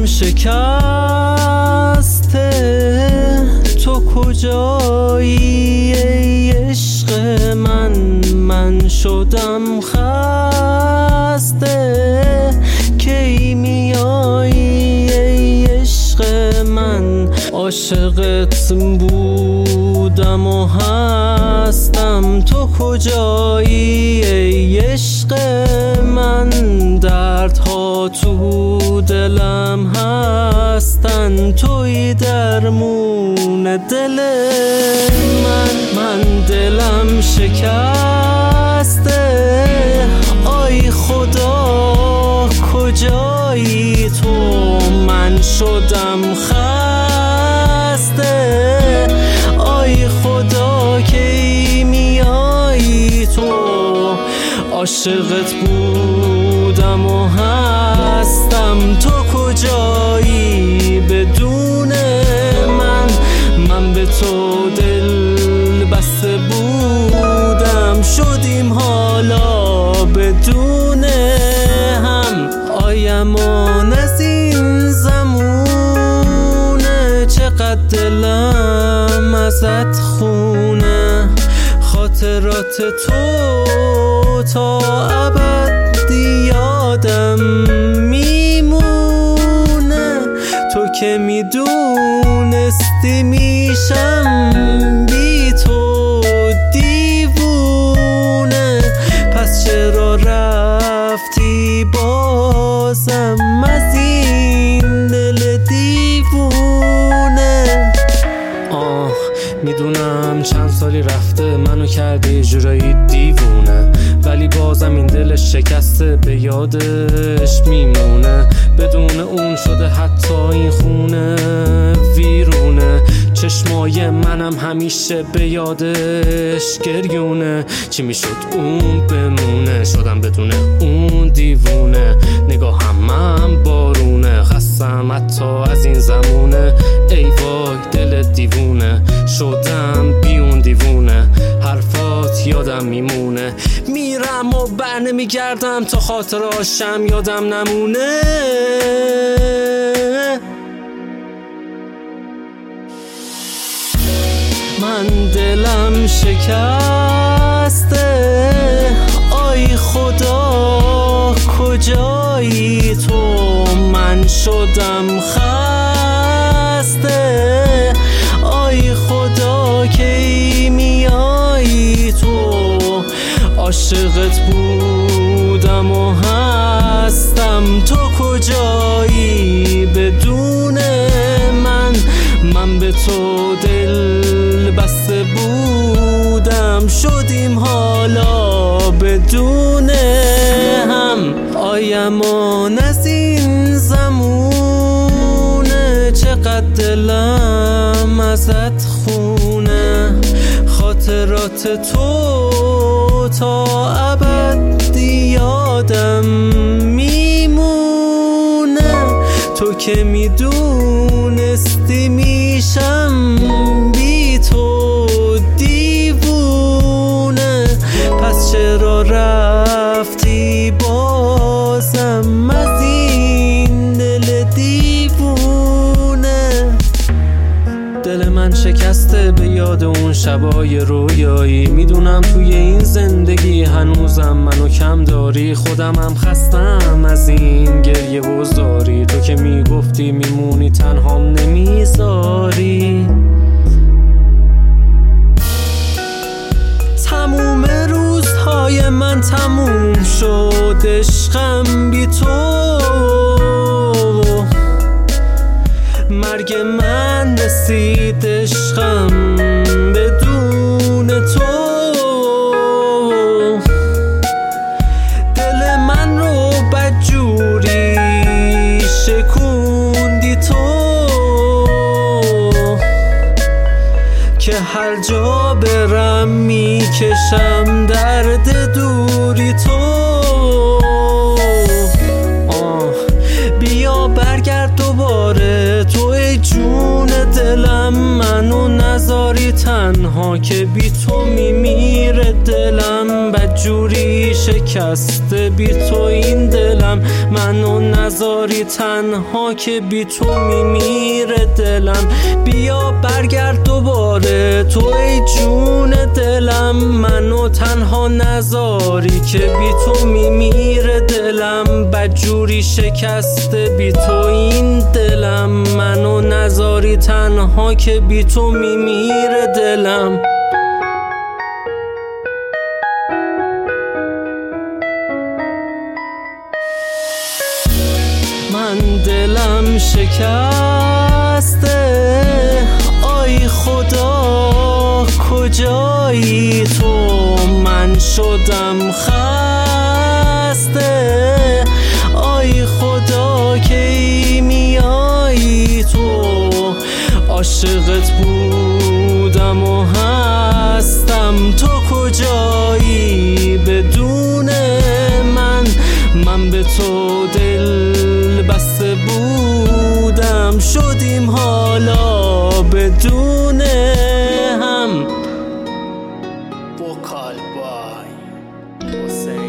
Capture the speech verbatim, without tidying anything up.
دلم شکسته، تو کجایی ای عشق من؟ من شدم خسته، کی میایی ای عشق من؟ عاشقت بودم و هستم، تو کجایی ای عشق من؟ دردها تو دلم هستن، توی درمون دل من. من دلم شکسته، آی خدا کجایی تو؟ من شدم خسته، آی خدا کی میایی تو؟ عاشقت بودم و هستم، تو کجایی بدون من؟ من به تو دل بسته بودم، شدیم حالا بدون هم. آیمان از این زمونه، چقدر دلم ازت خونه، خاطرات تو تا ابد یادم میمونه. تو که میدونستی میشم بی تو دیوونه، پس چرا رفتی بازم از این دل دیوونه؟ آه میدونم چند سالی رفته، منو کرده یه جورایی دیوونه، ولی بازم این دلش شکسته، به یادش میمونه. بدون اون شده حتی این خونه ویرونه، چشمای منم همیشه به یادش گریونه. چی میشد اون بمونه، شدم بدون اون دیوونه، نگاه همم بارونه، خستم حتی از این زمونه. ای وای دل دیوونه، شدم بی اون دیوونه، حرفات یادم میمونه. میرم و بر نمیگردم تا خاطراشم یادم نمونه. من دلم شکسته، آی خدا کجایی تو؟ من شدم خسته، آی خدا کی میایی تو؟ عاشقت بودم و هستم، تو کجایی بدون من؟ من به تو دل بسته بودم، شدیم حالا بدون هم. آیمان از این زمونه، چقدر دلم ازت خونه، خاطرات تو تا ابد یادم میمونه. تو که میدونستی میشم بی تو دیوونه، پس چرا رفتی بازم از این دل دیوونه؟ دل من شکسته به یاد اون شبای رویایی، میدونم توی این زندگی هنوزم منو کم داری، خودمم خستم از این گریه و زاری. تو که میگفتی میمونی تنهام نمیذاری، تموم روزهای من تموم شد، عشقم بی تو، مرگ من رسید، عشقم بدون تو. دل من رو بدجوری شکوندی تو، که هر جا برم میکشم درد دوری تو. بیا برگرد دوباره تو ای جون دلم، منو نذاری تنها که بی تو میمیره دلم. بدجوری شکسته بی تو این دلم، منو نذاری تنها که بی تو میمیره دلم. بیا برگرد دوباره تو ای جون دلم، منو تنها نذاری که بی تو میمیره دلم. بدجوری شکسته بی تو این دلم، منو نذاری تنها که بی تو میمیره دلم. من دلم شکسته، آی خدا کجایی تو؟ من شدم خسته، آی خدا کی میایی تو؟ عاشقت بودم و هستم، تو کجایی بدون من؟ من به تو دل بسته بودم، شدیم حالا بدون هم. وکال بای حسین